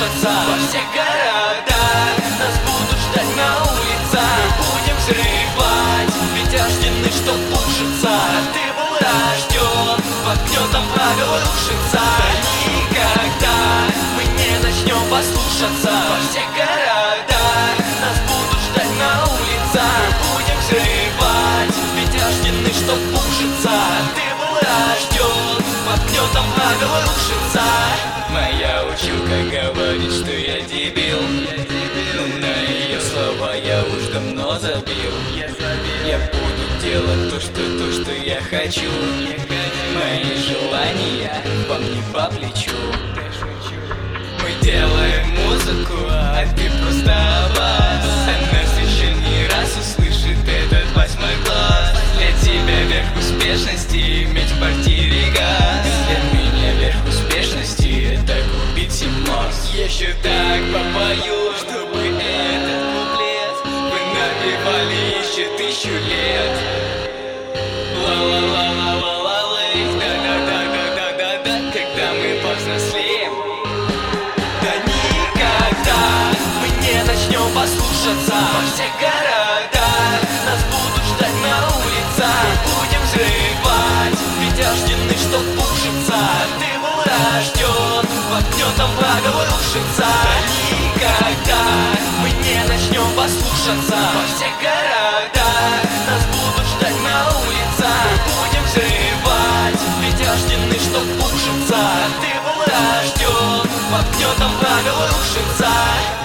послушаться. Во всех городах нас будут ждать на улицах. Мы будем взрывать, ведь рождены, чтоб пушиться. Ты был рожден, под гнетом правил рушится. Никогда мы не начнем послушаться. Во всех городах нас будут ждать на улицах. Мы будем взрывать, ведь рождены, чтоб пушиться. Ты был рожден, под гнетом правил рушится. Моя училка говорит, что я дебил, но на ее слова я уж давно забил. Я буду делать то, что я хочу. Мои желания вам не по плечу. Мы делаем музыку, а ты просто аванс. Нас еще не раз услышит этот 8-й класс. Для тебя верх успешности иметь в квартире газ. Для меня верх успешности это купить Симмос. Я еще так попою, чтобы этот куплет вы напевали еще 1000 лет. Ла-ла-ла-ла-ла-ла-лей, да-да-да-да-да-да-да, когда мы повзрослеем. Да никогда мы не начнем послушаться. Во всех городах нас будут ждать на улицах. Мы будем взрывать, ведь рождены, чтоб пушиться. Ты был рожден, под гнетом правил рушится. Да никогда мы не начнем послушаться. Во всех городах нас будут ждать на улицах. Мы будем взрывать, ведь рождены, чтоб пушиться. Ты был рожден, под гнетом правил рушится.